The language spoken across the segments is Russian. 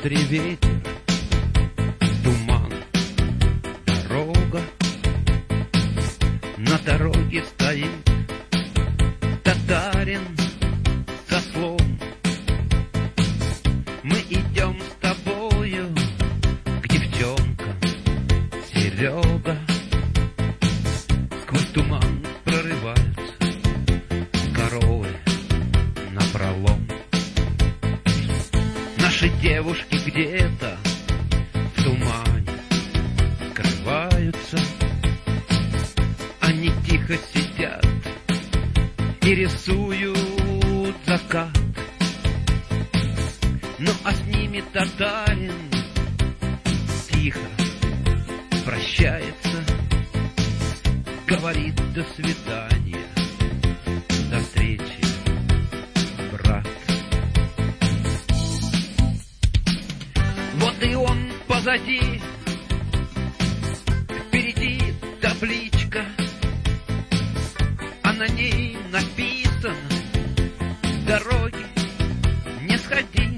Альпетре ветер, туман, дорога. На дороге стоит татарин со слом. Мы идем с тобою к девчонкам, Серега. Сквозь туман прорываются коровы напролом. Наши девушки где-то в тумане скрываются. Они тихо сидят и рисуют закат. Ну а с ними татарин тихо прощается, говорит: до свидания, до встречи, брат. Вот и он позади, впереди табличка, а на ней написано: с дороги не сходи.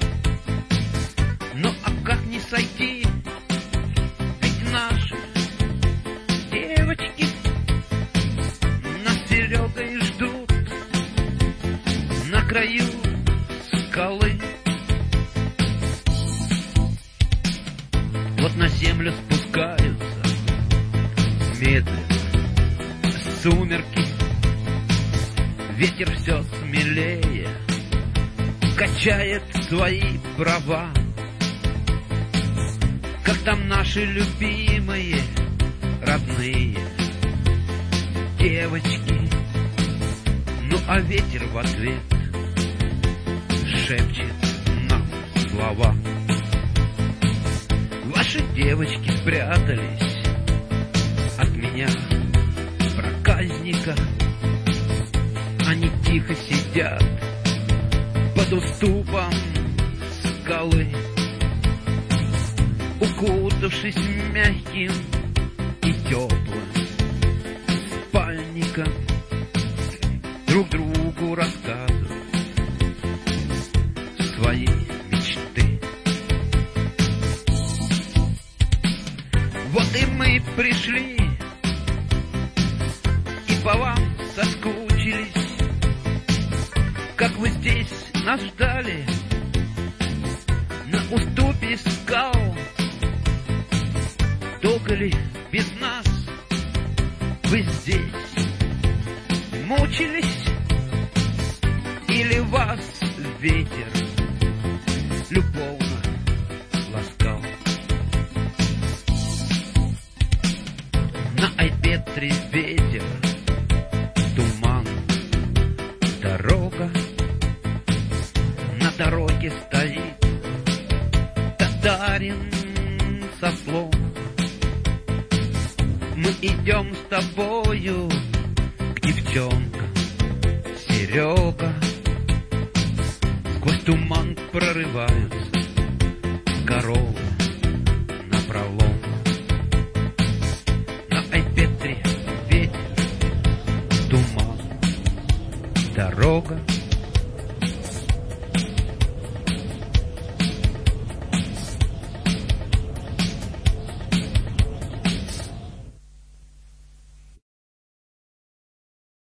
Ну а как не сойти? Ведь наши девочки нас с Серегой ждут на краю скалы. Вот на землю спускаются медленно сумерки. Ветер все смелее качает свои права. Как там наши любимые, родные девочки? Ну а ветер в ответ шепчет нам слова. Ваши девочки спрятались от меня, проказника. Они тихо сидят под уступом скалы, укутавшись мягким и теплым спальником, друг другу рассказывают свои мечты. Вот и мы пришли, и по вам соскучились. Как вы здесь нас ждали на уступе скал? Долго ли без нас вы здесь мучились? Или вас ветер любовно ласкал? На Альпетре ветер, туман, дорога. На дороге стоит татарин со слом. Мы идем с тобою к девчонкам, Серега. Сквозь туман прорываются коровы напролом. На Альпетре ветер, туман, дорога.